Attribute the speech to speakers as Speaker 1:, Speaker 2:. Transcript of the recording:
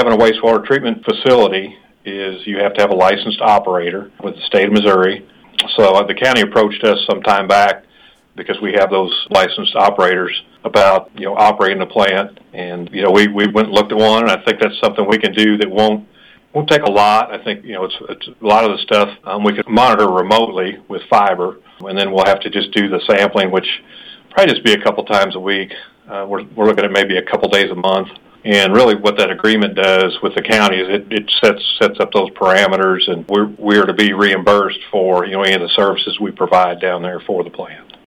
Speaker 1: having a wastewater treatment facility is you have to have a licensed operator with the state of Missouri. So the county approached us some time back because we have those licensed operators about, operating the plant. And, we went and looked at one, and I think that's something we can do that won't take a lot. I think, it's a lot of the stuff we can monitor remotely with fiber, and then we'll have to just do the sampling, which probably just be a couple times a week. We're looking at maybe a couple days a month. And really what that agreement does with the county is it sets up those parameters, and we're to be reimbursed for, any of the services we provide down there for the plant.